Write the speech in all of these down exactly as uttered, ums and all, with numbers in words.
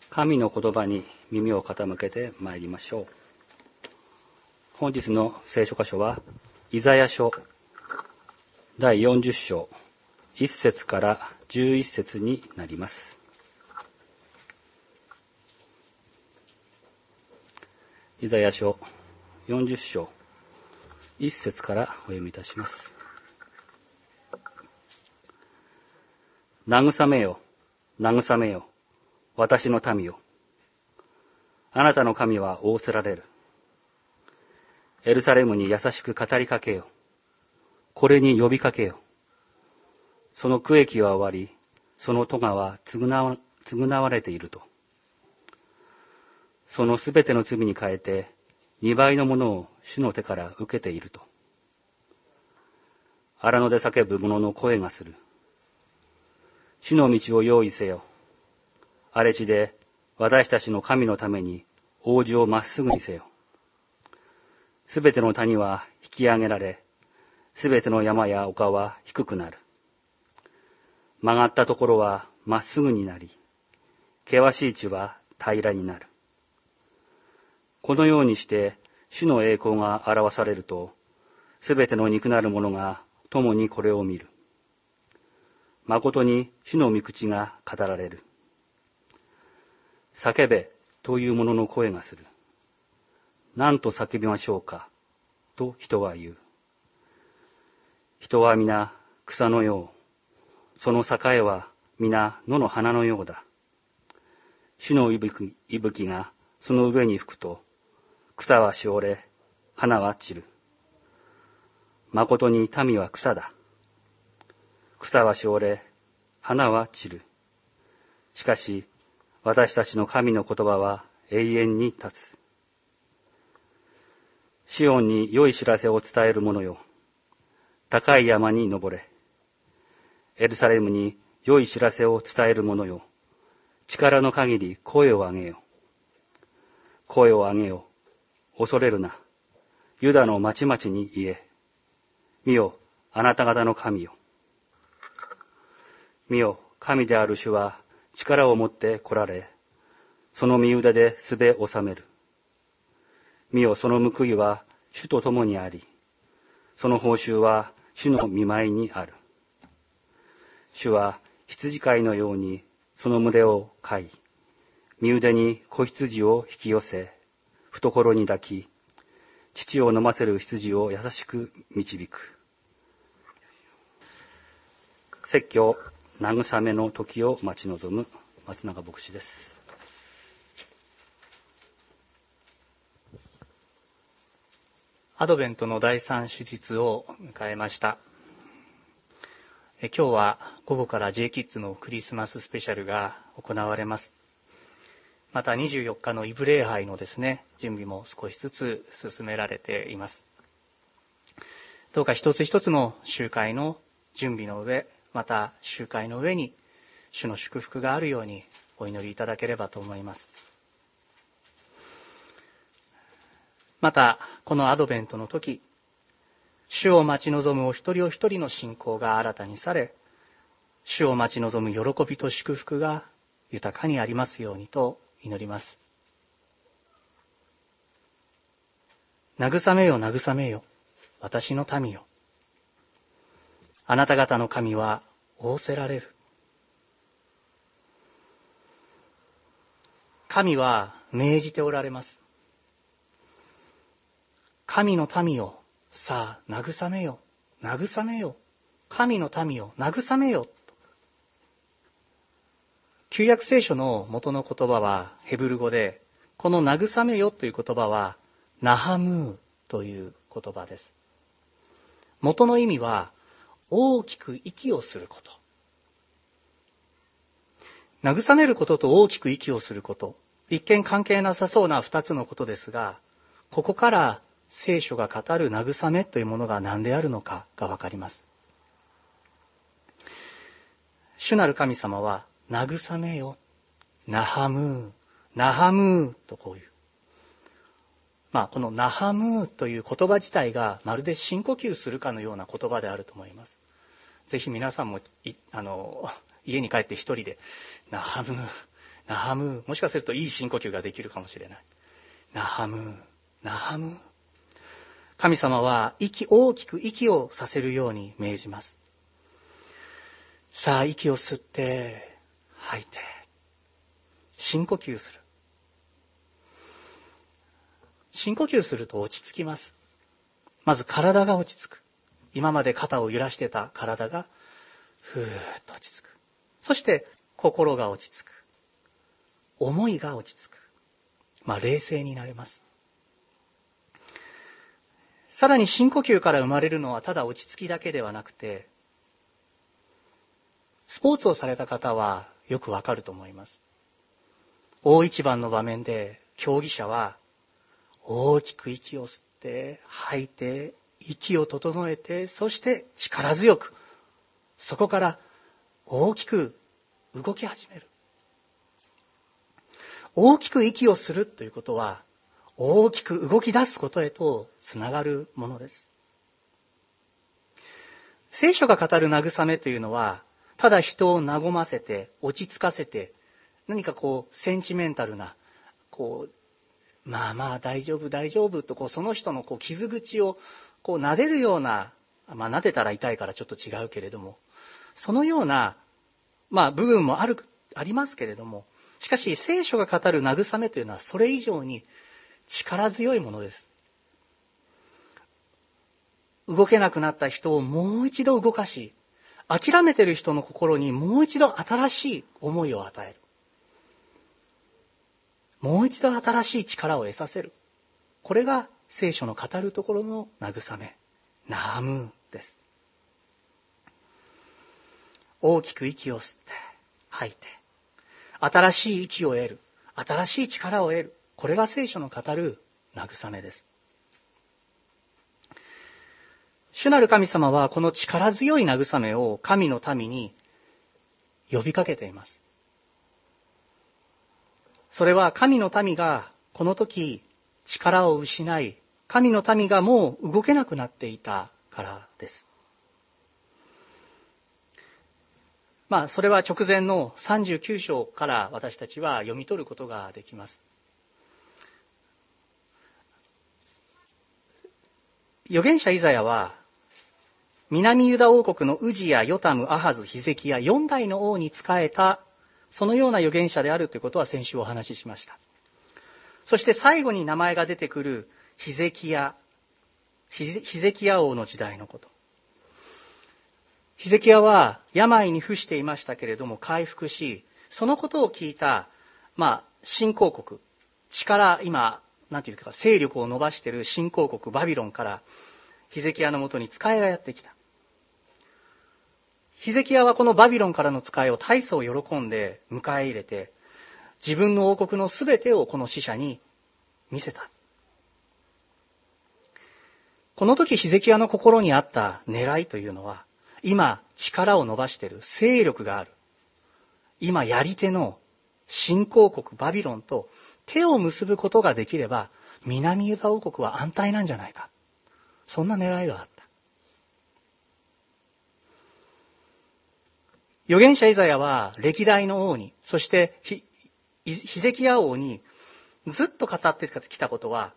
神の言葉に耳を傾けてまいりましょう。本日の聖書箇所はイザヤ書だいよんじゅっ章いっ節からじゅういっ節になります。イザヤ書よんじゅっ章いっ節からお読みいたします。慰めよ、慰めよ、私の民よ。あなたの神は仰せられる。エルサレムに優しく語りかけよ。これに呼びかけよ。その区域は終わり、その咎は償わ、償われていると。そのすべての罪に変えて、二倍のものを主の手から受けていると。荒野で叫ぶ者の声がする。主の道を用意せよ。荒れ地で私たちの神のために王子をまっすぐにせよ。すべての谷は引き上げられ、すべての山や丘は低くなる。曲がったところはまっすぐになり、険しい地は平らになる。このようにして主の栄光が表されると、すべての肉なる者が共にこれを見る。誠に主の御口が語られる。叫べという者の声がする。何と叫びましょうかと人は言う。人は皆草のよう、その栄は皆野の花のようだ。主の息吹、息吹がその上に吹くと、草はしおれ、花は散る。誠に民は草だ。草はしおれ、花は散る。しかし、私たちの神の言葉は永遠に立つ。シオンに良い知らせを伝える者よ。高い山に登れ。エルサレムに良い知らせを伝える者よ。力の限り声を上げよ。声を上げよ。恐れるな。ユダの町々に言え。見よ、あなた方の神よ。見よ、神である主は力を持って来られ、その身腕ですべ収める。見よ、その報いは主と共にあり、その報酬は主の御前にある。主は羊飼いのようにその群れを飼い、身腕に子羊を引き寄せ、懐に抱き、乳を飲ませる羊を優しく導く。説教、慰めの時を待ち望む松永牧師です。 アドベントの第三手術を迎えました。え今日は午後から J キッズのクリスマススペシャルが行われます。またにじゅうよっかのイブ礼拝のですね、準備も少しずつ進められています。どうか一つ一つの集会の準備の上、また集会の上に主の祝福があるようにお祈りいただければと思います。またこのアドベントの時、主を待ち望むお一人お一人の信仰が新たにされ、主を待ち望む喜びと祝福が豊かにありますようにと祈ります。慰めよ慰めよ、私の民よ。あなた方の神は仰せられる。神は命じておられます。神の民よ、さあ慰めよ、慰めよ。神の民よ、慰めよ。旧約聖書の元の言葉はヘブル語で、この慰めよという言葉はナハムーという言葉です。元の意味は大きく息をすること。慰めることと大きく息をすること、一見関係なさそうな二つのことですが、ここから聖書が語る慰めというものが何であるのかがわかります。主なる神様は慰めよ、ナハムー、ナハムーとこういう。まあこのナハムーという言葉自体がまるで深呼吸するかのような言葉であると思います。ぜひ皆さんもいあの家に帰って一人でナハムー、 ナハム。もしかするといい深呼吸ができるかもしれない。ナハム、ナハム。神様は息、大きく息をさせるように命じます。さあ、息を吸って吐いて深呼吸する。深呼吸すると落ち着きます。まず体が落ち着く。今まで肩を揺らしてた体がふーっと落ち着く。そして心が落ち着く。思いが落ち着く。まあ冷静になれます。さらに深呼吸から生まれるのはただ落ち着きだけではなくて、スポーツをされた方はよくわかると思います。大一番の場面で競技者は大きく息を吸って吐いて息を整えて、そして力強くそこから大きく動き始める。大きく息をするということは大きく動き出すことへとつながるものです。聖書が語る慰めというのはただ人を和ませて落ち着かせて、何かこうセンチメンタルなこうまあまあ大丈夫大丈夫とこうその人のこう傷口をこう撫でるような、まあ撫でたら痛いからちょっと違うけれども、そのようなまあ部分もあるありますけれども、しかし聖書が語る慰めというのはそれ以上に力強いものです。動けなくなった人をもう一度動かし、諦めている人の心にもう一度新しい思いを与える。もう一度新しい力を得させる。これが聖書の語るところの慰め、ナハムです。大きく息を吸って吐いて、新しい息を得る、新しい力を得る。これが聖書の語る慰めです。主なる神様はこの力強い慰めを神の民に呼びかけています。それは神の民がこの時力を失い、神の民がもう動けなくなっていたからです。まあそれは直前のさんじゅうきゅう章から私たちは読み取ることができます。預言者イザヤは南ユダ王国のウジヤ、ヨタム、アハズ、ヒゼキヤよん代の王に仕えたそのような預言者であるということは先週お話ししました。そして最後に名前が出てくるヒゼキヤ、ヒゼキヤ王の時代のこと。ヒゼキヤは病に伏していましたけれども回復し、そのことを聞いた、まあ、新興国、力、今、なんていうか、勢力を伸ばしている新興国バビロンからヒゼキヤのもとに使いがやってきた。ヒゼキヤはこのバビロンからの使いを大層喜んで迎え入れて、自分の王国のすべてをこの使者に見せた。この時ヒゼキヤの心にあった狙いというのは、今力を伸ばしている勢力がある。今やり手の新興国バビロンと手を結ぶことができれば、南ユダ王国は安泰なんじゃないか。そんな狙いがあった。預言者イザヤは歴代の王に、そしてヒ、ヒゼキヤ王にずっと語ってきたことは、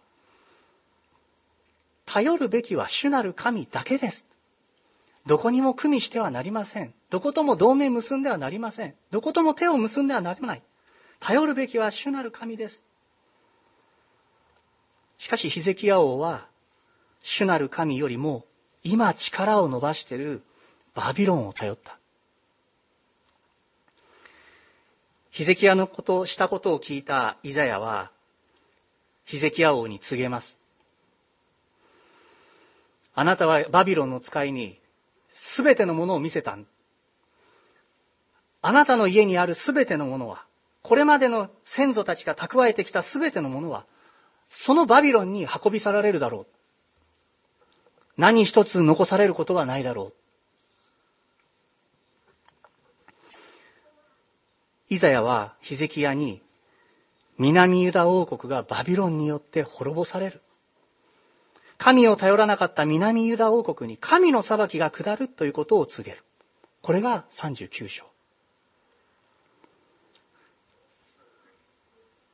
頼るべきは主なる神だけです。どこにも組みしてはなりません。どことも同盟結んではなりません。どことも手を結んではならない。頼るべきは主なる神です。しかしヒゼキヤ王は主なる神よりも今力を伸ばしているバビロンを頼った。ヒゼキヤのことをしたことを聞いたイザヤはヒゼキヤ王に告げます。あなたはバビロンの使いにすべてのものを見せた。あなたの家にあるすべてのものは、これまでの先祖たちが蓄えてきたすべてのものは、そのバビロンに運び去られるだろう。何一つ残されることはないだろう。イザヤはヒゼキヤに、南ユダ王国がバビロンによって滅ぼされる。神を頼らなかった南ユダ王国に神の裁きが下るということを告げる。これがさんじゅうきゅう章。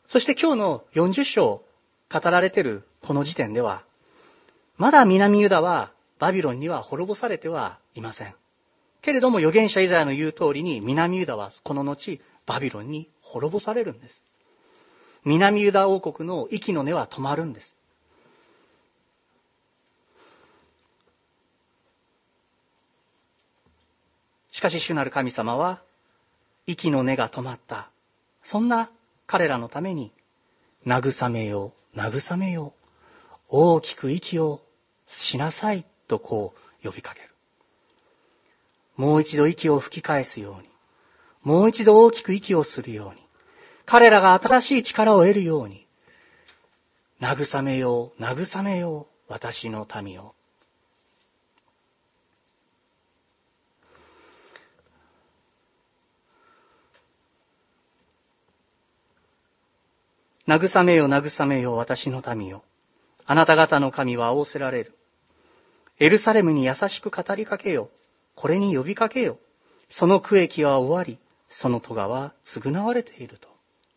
そして今日のよんじゅっ章語られているこの時点では、まだ南ユダはバビロンには滅ぼされてはいません。けれども預言者イザヤの言う通りに、南ユダはこの後バビロンに滅ぼされるんです。南ユダ王国の息の根は止まるんです。しかし主なる神様は、息の根が止まった、そんな彼らのために、慰めよう、慰めよう、大きく息をしなさいとこう呼びかける。もう一度息を吹き返すように、もう一度大きく息をするように、彼らが新しい力を得るように、慰めよう、慰めよう、私の民を。慰めよ、慰めよ、私の民よ。あなた方の神は仰せられる。エルサレムに優しく語りかけよ。これに呼びかけよ。その区域は終わり、その咎は償われていると。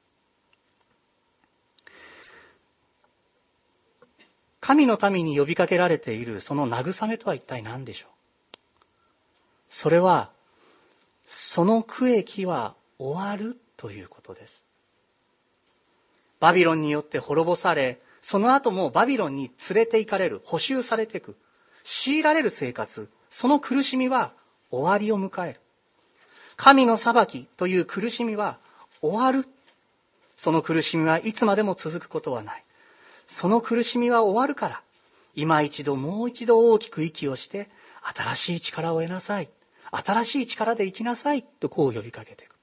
神の民に呼びかけられているその慰めとは一体何でしょう。それは、その区域は終わるということです。バビロンによって滅ぼされ、その後もバビロンに連れて行かれる、捕囚されていく、強いられる生活、その苦しみは終わりを迎える。神の裁きという苦しみは終わる。その苦しみはいつまでも続くことはない。その苦しみは終わるから、今一度もう一度大きく息をして、新しい力を得なさい。新しい力で生きなさい。とこう呼びかけていく。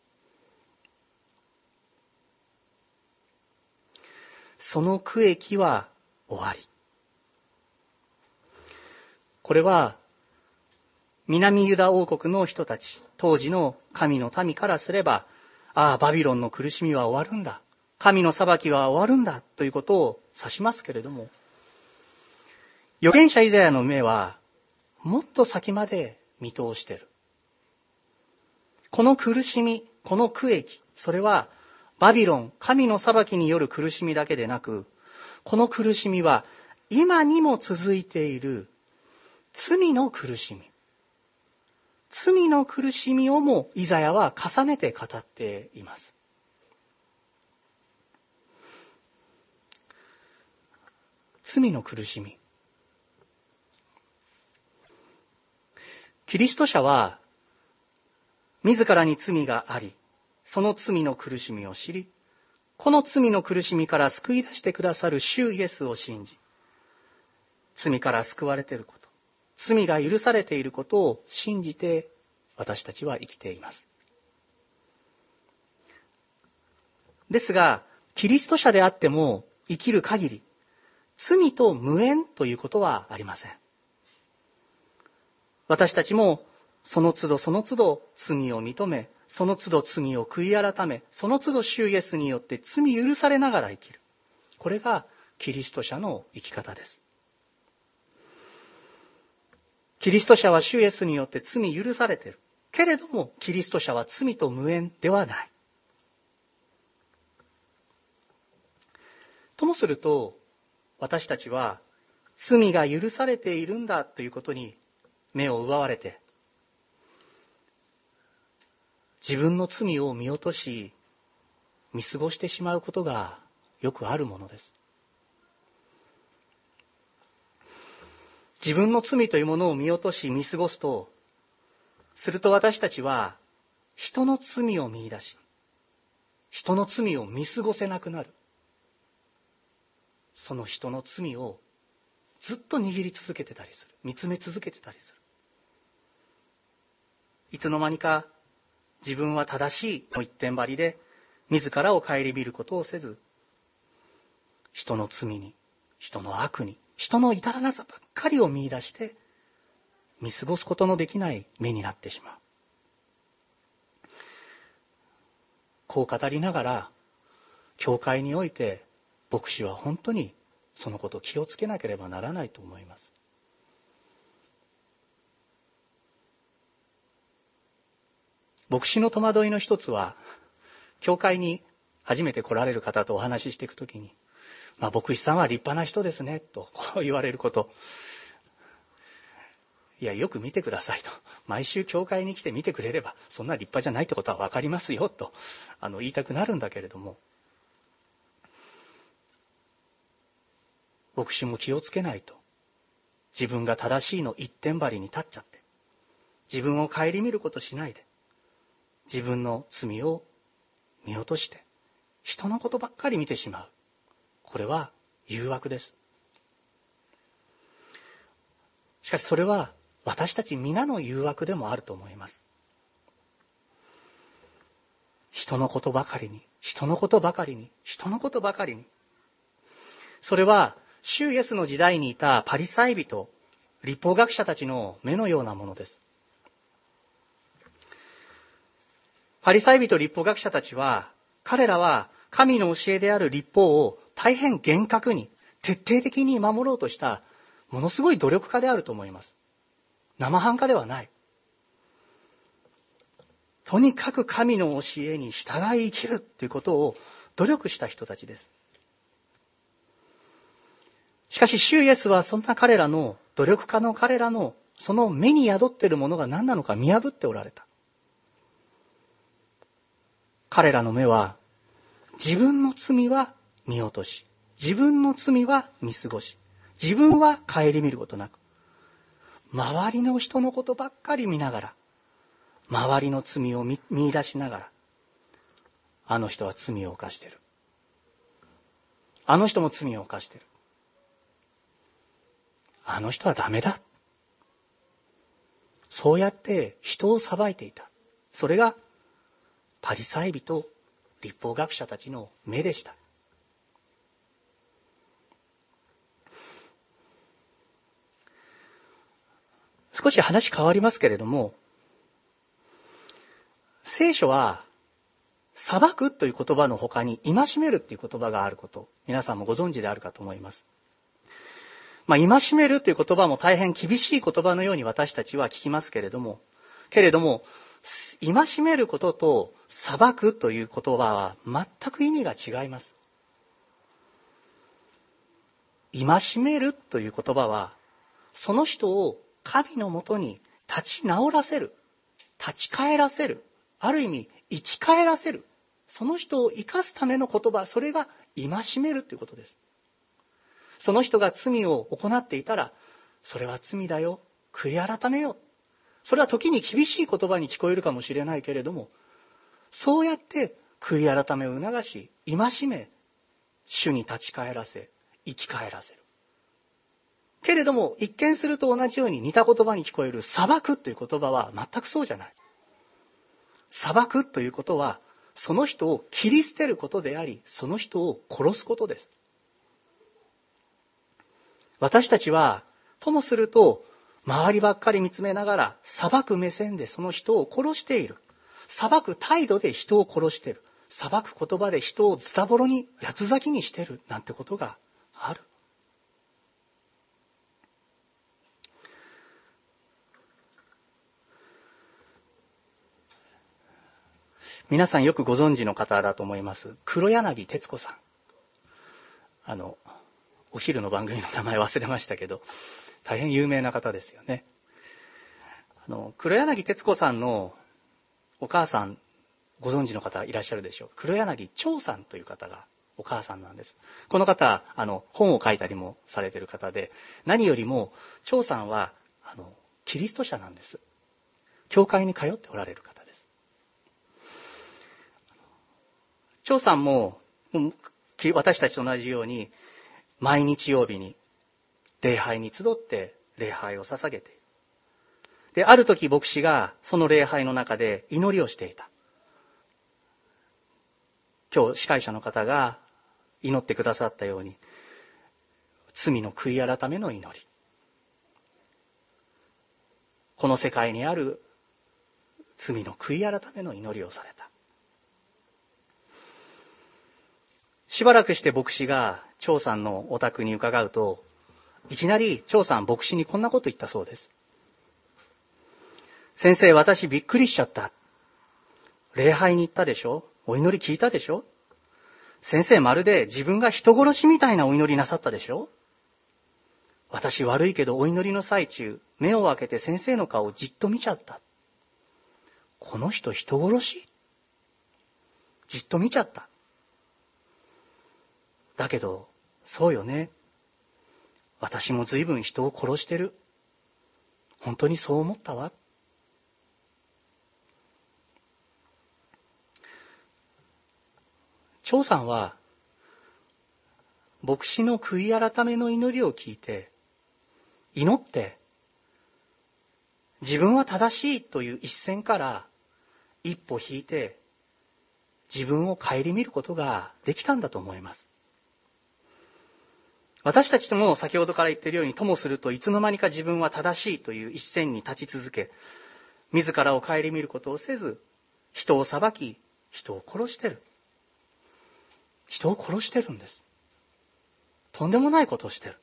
その区域は終わり。これは、南ユダ王国の人たち、当時の神の民からすれば、ああ、バビロンの苦しみは終わるんだ。神の裁きは終わるんだ。ということを指しますけれども、預言者イザヤの目は、もっと先まで見通している。この苦しみ、この区域、それは、バビロン、神の裁きによる苦しみだけでなく、この苦しみは今にも続いている罪の苦しみ。罪の苦しみをもイザヤは重ねて語っています。罪の苦しみ。キリスト者は自らに罪があり、その罪の苦しみを知り、この罪の苦しみから救い出してくださる主イエスを信じ、罪から救われていること、罪が許されていることを信じて私たちは生きています。ですが、キリスト者であっても生きる限り、罪と無縁ということはありません。私たちもその都度その都度罪を認め、その都度罪を悔い改め、その都度主イエスによって罪許されながら生きる。これがキリスト者の生き方です。キリスト者は主イエスによって罪許されている。けれども、キリスト者は罪と無縁ではない。ともすると、私たちは罪が許されているんだということに目を奪われて、自分の罪を見落とし、見過ごしてしまうことがよくあるものです。自分の罪というものを見落とし見過ごすと、すると私たちは人の罪を見出し、人の罪を見過ごせなくなる。その人の罪をずっと握り続けてたりする。見つめ続けてたりする。いつの間にか自分は正しいの一点張りで自らを顧みることをせず、人の罪に、人の悪に、人の至らなさばっかりを見出して見過ごすことのできない目になってしまう。こう語りながら教会において牧師は本当にそのことを気をつけなければならないと思います。牧師の戸惑いの一つは、教会に初めて来られる方とお話ししていくときに、まあ、牧師さんは立派な人ですね、とこう言われること。いや、よく見てくださいと。毎週教会に来て見てくれれば、そんな立派じゃないってことは分かりますよ、とあの言いたくなるんだけれども、牧師も気をつけないと。自分が正しいの一点張りに立っちゃって、自分を顧みることしないで、自分の罪を見落として、人のことばっかり見てしまう。これは誘惑です。しかしそれは私たち皆の誘惑でもあると思います。人のことばかりに、人のことばかりに、人のことばかりに。それは主イエスの時代にいたパリサイ人、律法学者たちの目のようなものです。パリサイ人、律法学者たちは、彼らは神の教えである律法を大変厳格に、徹底的に守ろうとしたものすごい努力家であると思います。生半可ではない。とにかく神の教えに従い生きるということを努力した人たちです。しかし主イエスはそんな彼らの努力家の彼らのその目に宿っているものが何なのか見破っておられた。彼らの目は自分の罪は見落とし、自分の罪は見過ごし、自分は顧みることなく、周りの人のことばっかり見ながら、周りの罪を 見, 見出しながら、あの人は罪を犯してる。あの人も罪を犯してる。あの人はダメだ。そうやって人を裁いていた。それがパリサイ人、律法学者たちの目でした。少し話変わりますけれども、聖書は裁くという言葉の他に戒めるという言葉があること、皆さんもご存知であるかと思います。まあ、戒めるという言葉も大変厳しい言葉のように私たちは聞きますけれども、けれども戒めることと裁くという言葉は全く意味が違います。戒めるという言葉は、その人を神のもとに立ち直らせる、立ち返らせる、ある意味生き返らせる、その人を生かすための言葉、それが戒めるということです。その人が罪を行っていたら、それは罪だよ、悔い改めよ。それは時に厳しい言葉に聞こえるかもしれないけれども、そうやって悔い改めを促し、戒め、主に立ち返らせ、生き返らせる。けれども一見すると同じように似た言葉に聞こえる裁くという言葉は全くそうじゃない。裁くということは、その人を切り捨てることであり、その人を殺すことです。私たちはともすると周りばっかり見つめながら裁く目線でその人を殺している。裁く態度で人を殺している。裁く言葉で人をズタボロに八つ裂きにしているなんてことがある。皆さんよくご存知の方だと思います。黒柳徹子さん。あのお昼の番組の名前忘れましたけど、大変有名な方ですよね。あの黒柳徹子さんのお母さん、ご存知の方いらっしゃるでしょう。黒柳長さんという方がお母さんなんです。この方、あの本を書いたりもされている方で、何よりも長さんはあのキリスト者なんです。教会に通っておられる方です。長さんも私たちと同じように毎日曜日に礼拝に集って礼拝を捧げている。で、ある時牧師がその礼拝の中で祈りをしていた。今日司会者の方が祈ってくださったように、罪の悔い改めの祈り、この世界にある罪の悔い改めの祈りをされた。しばらくして牧師が長さんのお宅に伺うと、いきなり長さん牧師にこんなこと言ったそうです。先生、私びっくりしちゃった。礼拝に行ったでしょ、お祈り聞いたでしょ、 先生まるで自分が人殺しみたいなお祈りなさったでしょ。私悪いけどお祈りの最中、目を開けて先生の顔をじっと見ちゃった。この人人殺し？じっと見ちゃった。だけど、そうよね。私も随分人を殺してる。本当にそう思ったわ。張さんは、牧師の悔い改めの祈りを聞いて、祈って、自分は正しいという一線から一歩引いて、自分を顧みることができたんだと思います。私たちとも先ほどから言っているように、ともするといつの間にか自分は正しいという一線に立ち続け、自らを顧みることをせず、人を裁き、人を殺してる。人を殺してるんです。とんでもないことをしてる。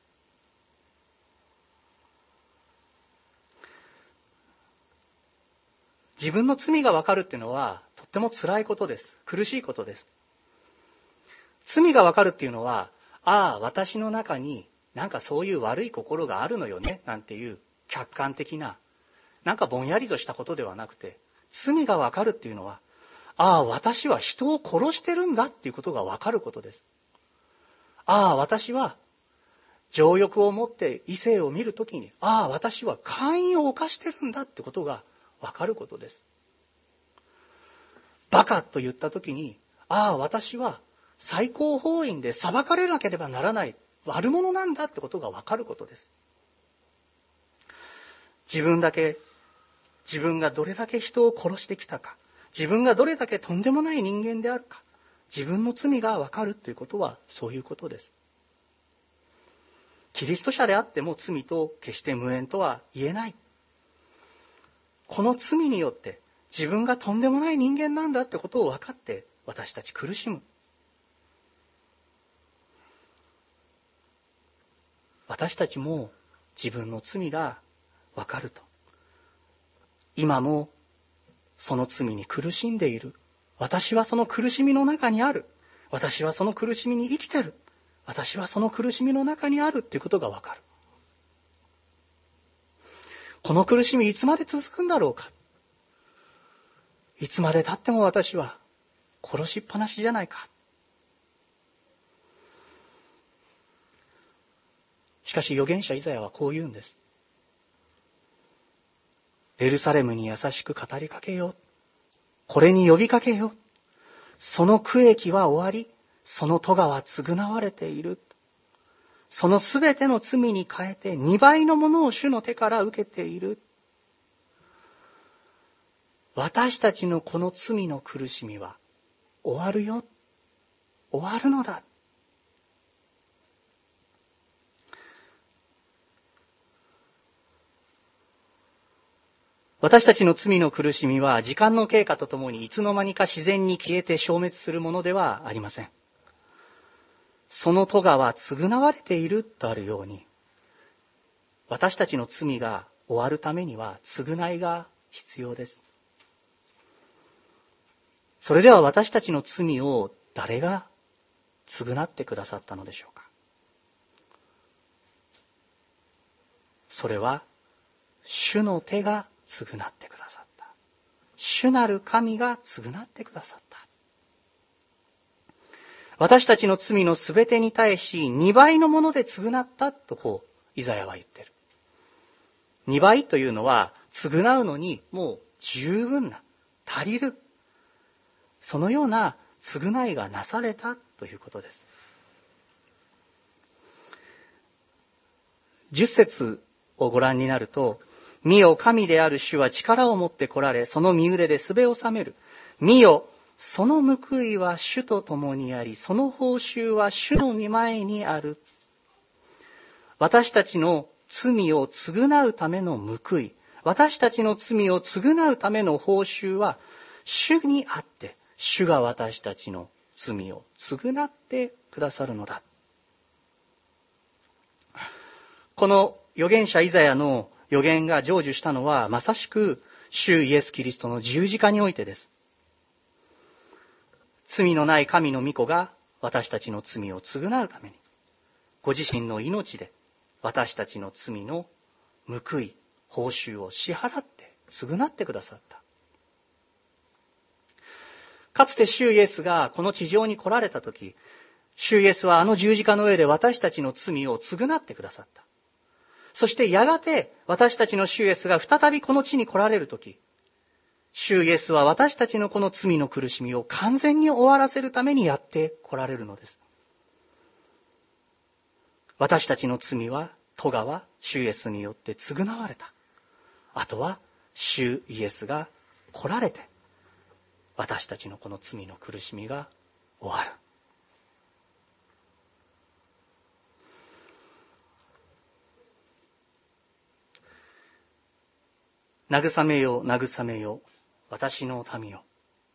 自分の罪が分かるっていうのはとっても辛いことです。苦しいことです。罪が分かるっていうのは、ああ、私の中になんかそういう悪い心があるのよね、なんていう客観的な、なんかぼんやりとしたことではなくて、罪が分かるっていうのは、ああ、私は人を殺してるんだっていうことが分かることです。ああ、私は情欲を持って異性を見るときに、ああ、私は姦淫を犯してるんだってことが分かることです。バカと言ったときに、ああ、私は最高法院で裁かれなければならない悪者なんだってことが分かることです。自分だけ、自分がどれだけ人を殺してきたか、自分がどれだけとんでもない人間であるか、自分の罪が分かるということはそういうことです。キリスト者であっても罪と決して無縁とは言えない。この罪によって自分がとんでもない人間なんだってことを分かって私たち苦しむ。私たちも自分の罪が分かると。今もその罪に苦しんでいる。私はその苦しみの中にある。私はその苦しみに生きてる。私はその苦しみの中にあるっていうことが分かる。この苦しみいつまで続くんだろうか。いつまで経っても私は殺しっぱなしじゃないか。しかし預言者イザヤはこう言うんです。エルサレムに優しく語りかけよう。これに呼びかけよう。その苦役は終わり、その咎は償われている。そのすべての罪に変えて二倍のものを主の手から受けている。私たちのこの罪の苦しみは終わるよ。終わるのだ。私たちの罪の苦しみは時間の経過とともにいつの間にか自然に消えて消滅するものではありません。その咎は償われているとあるように、私たちの罪が終わるためには償いが必要です。それでは私たちの罪を誰が償ってくださったのでしょうか。それは主の手が償ってくださった。主なる神が償ってくださった。私たちの罪のすべてに対し二倍のもので償ったとこうイザヤは言ってる。二倍というのは償うのにもう十分な、足りる、そのような償いがなされたということです。十節をご覧になると、見よ神である主は力を持って来られ、その身腕ですべを収める。見よその報いは主と共にあり、その報酬は主の御前にある。私たちの罪を償うための報い、私たちの罪を償うための報酬は主にあって、主が私たちの罪を償ってくださるのだ。この預言者イザヤの預言が成就したのは、まさしく主イエス・キリストの十字架においてです。罪のない神の御子が私たちの罪を償うために、ご自身の命で私たちの罪の報い、報酬を支払って償ってくださった。かつて主イエスがこの地上に来られたとき、主イエスはあの十字架の上で私たちの罪を償ってくださった。そしてやがて私たちの主イエスが再びこの地に来られるとき、主イエスは私たちのこの罪の苦しみを完全に終わらせるためにやって来られるのです。私たちの罪は、咎は主イエスによって償われた。あとは主イエスが来られて、私たちのこの罪の苦しみが終わる。慰めよ、慰めよ、私の民よ。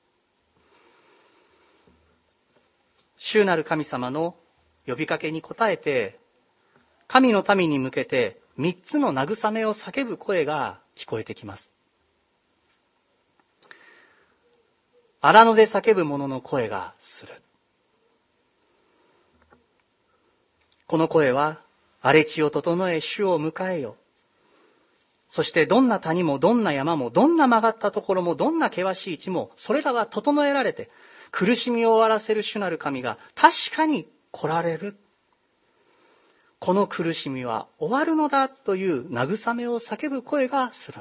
主なる神様の呼びかけに応えて、神の民に向けて三つの慰めを叫ぶ声が聞こえてきます。荒野で叫ぶ者の声がする。この声は、荒れ地を整え主を迎えよ。そしてどんな谷もどんな山もどんな曲がったところもどんな険しい地もそれらは整えられて苦しみを終わらせる主なる神が確かに来られる。この苦しみは終わるのだという慰めを叫ぶ声がする。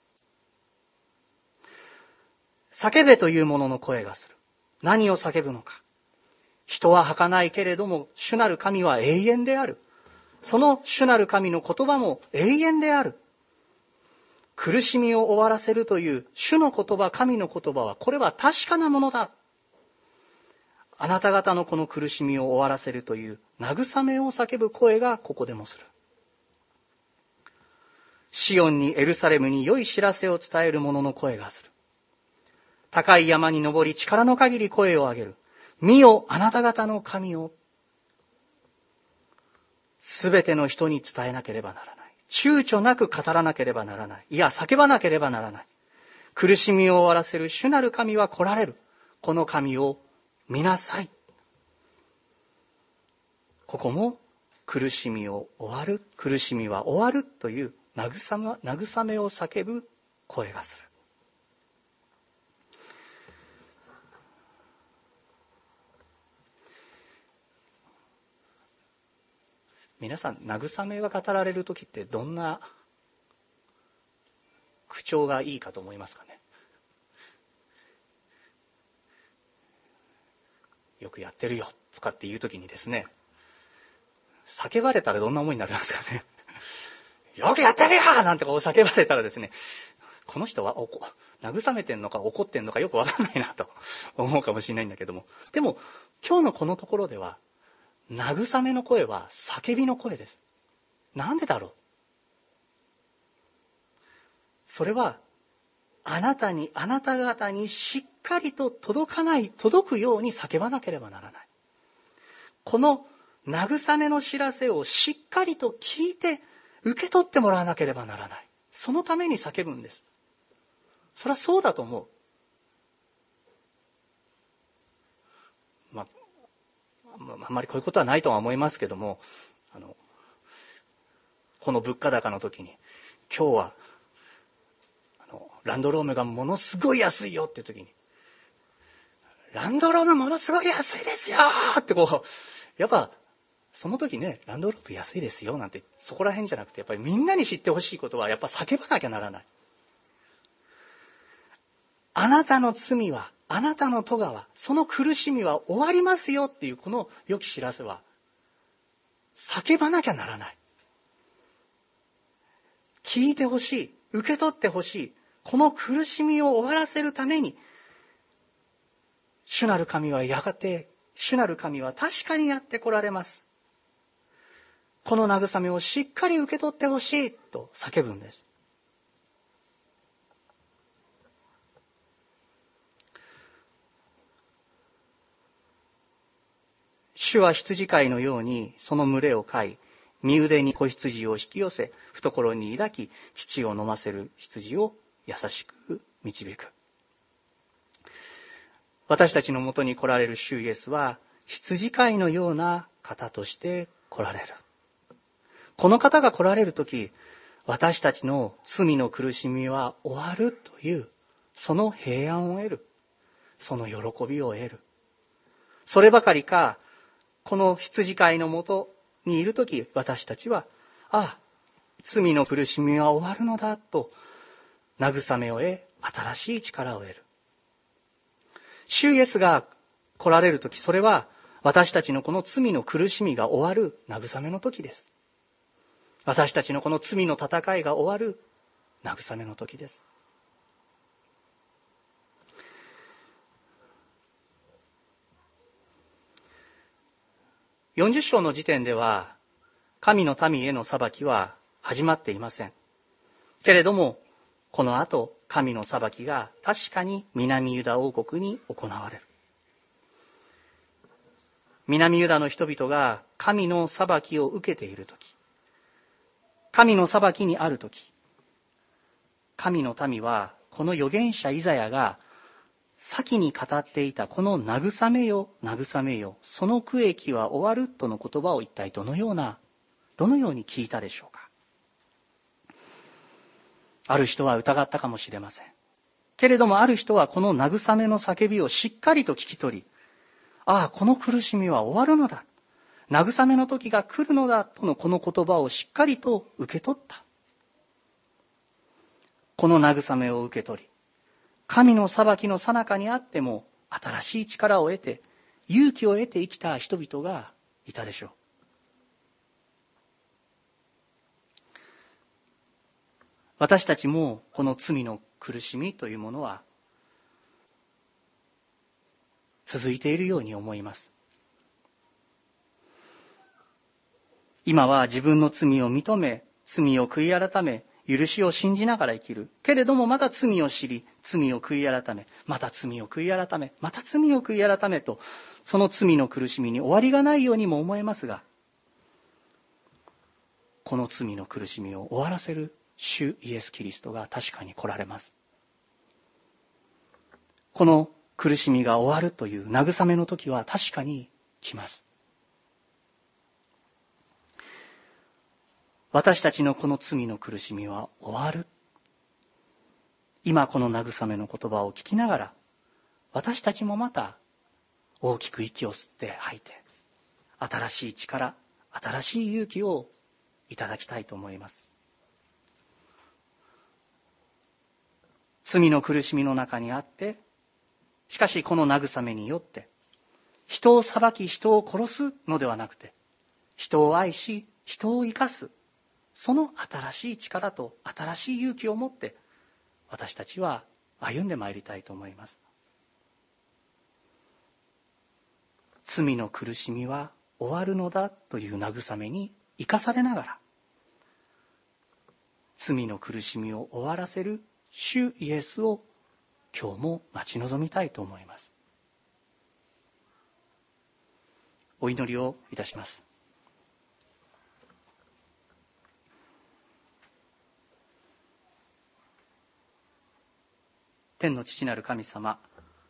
叫べというものの声がする。何を叫ぶのか。人は儚いけれども主なる神は永遠である。その主なる神の言葉も永遠である。苦しみを終わらせるという主の言葉、神の言葉はこれは確かなものだ。あなた方のこの苦しみを終わらせるという慰めを叫ぶ声がここでもする。シオンにエルサレムに良い知らせを伝える者の声がする。高い山に登り力の限り声を上げる。見よあなた方の神を。すべての人に伝えなければならない。躊躇なく語らなければならない。いや、叫ばなければならない。苦しみを終わらせる主なる神は来られる。この神を見なさい。ここも苦しみを終わる。苦しみは終わるという慰め、慰めを叫ぶ声がする。皆さん、慰めが語られるときってどんな口調がいいかと思いますかね。よくやってるよとかっていうときにですね、叫ばれたらどんな思いになりますかね。よくやってるよなんてこう叫ばれたらですね、この人はおこ慰めてんのか怒ってんのかよくわかんないなと思うかもしれないんだけども、でも今日のこのところでは慰めの声は叫びの声です。なんでだろう。それはあなたにあなた方にしっかりと届かない届くように叫ばなければならない。この慰めの知らせをしっかりと聞いて受け取ってもらわなければならない。そのために叫ぶんです。それはそうだと思う。まああんまりこういうことはないとは思いますけども、あのこの物価高の時に今日はあのランドロームがものすごい安いよっていう時に、ランドロームものすごい安いですよってこうやっぱその時ね、ランドローム安いですよなんてそこら辺じゃなくて、やっぱりみんなに知ってほしいことはやっぱ叫ばなきゃならない。あなたの罪は、あなたの咎は、その苦しみは終わりますよっていうこの良き知らせは叫ばなきゃならない。聞いてほしい、受け取ってほしい。この苦しみを終わらせるために主なる神はやがて、主なる神は確かにやって来られます。この慰めをしっかり受け取ってほしいと叫ぶんです。主は羊飼いのようにその群れを飼い、身腕に子羊を引き寄せ、懐に抱き、乳を飲ませる羊を優しく導く。私たちのもとに来られる主イエスは、 羊飼いのような方として来られる。この方が来られるとき、私たちの罪の苦しみは終わるという、その平安を得る。その喜びを得る。そればかりか、この羊飼いのもとにいるとき、私たちは、ああ、罪の苦しみは終わるのだと、慰めを得、新しい力を得る。主イエスが来られるとき、それは私たちのこの罪の苦しみが終わる慰めの時です。私たちのこの罪の戦いが終わる慰めの時です。よんじゅっ章の時点では、神の民への裁きは始まっていません。けれども、この後、神の裁きが確かに南ユダ王国に行われる。南ユダの人々が神の裁きを受けているとき、神の裁きにあるとき、神の民はこの預言者イザヤが先に語っていたこの慰めよ、慰めよ、その区域は終わるとの言葉を一体どのような、どのように聞いたでしょうか。ある人は疑ったかもしれません。けれどもある人はこの慰めの叫びをしっかりと聞き取り、ああ、この苦しみは終わるのだ。慰めの時が来るのだとのこの言葉をしっかりと受け取った。この慰めを受け取り、神の裁きの最中にあっても新しい力を得て、勇気を得て生きた人々がいたでしょう。私たちもこの罪の苦しみというものは続いているように思います。今は自分の罪を認め、罪を悔い改め、許しを信じながら生きる。けれどもまた罪を知り、罪を悔い改め、また罪を悔い改め、また罪を悔い改めと、その罪の苦しみに終わりがないようにも思えますが、この罪の苦しみを終わらせる主イエス・キリストが確かに来られます。この苦しみが終わるという慰めの時は確かに来ます。私たちのこの罪の苦しみは終わる。今この慰めの言葉を聞きながら、私たちもまた大きく息を吸って吐いて、新しい力、新しい勇気をいただきたいと思います。罪の苦しみの中にあって、しかしこの慰めによって、人を裁き人を殺すのではなくて、人を愛し人を生かす、その新しい力と新しい勇気を持って、私たちは歩んでまいりたいと思います。罪の苦しみは終わるのだという慰めに生かされながら、罪の苦しみを終わらせる主イエスを今日も待ち望みたいと思います。お祈りをいたします。天の父なる神様、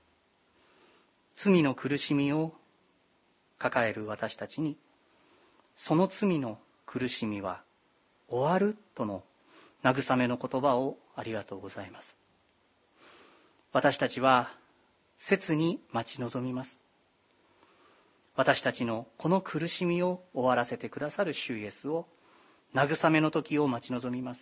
罪の苦しみを抱える私たちに、その罪の苦しみは終わるとの慰めの言葉をありがとうございます。私たちは切に待ち望みます。私たちのこの苦しみを終わらせてくださる主イエスを、慰めの時を待ち望みます。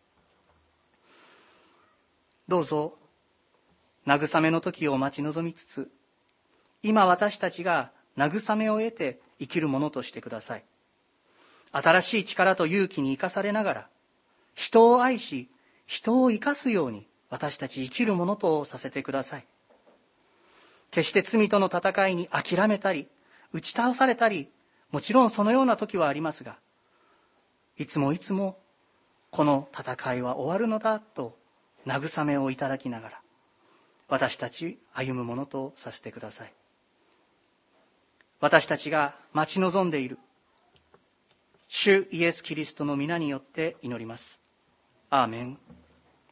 どうぞ慰めの時を待ち望みつつ、今私たちが慰めを得て生きるものとしてください。新しい力と勇気に生かされながら、人を愛し人を生かすように私たち生きるものとさせてください。決して罪との戦いに諦めたり打ち倒されたり、もちろんそのような時はありますが、いつもいつもこの戦いは終わるのだと慰めをいただきながら、私たち歩むものとさせてください。私たちが待ち望んでいる主イエス・キリストの皆によって祈ります。アーメン。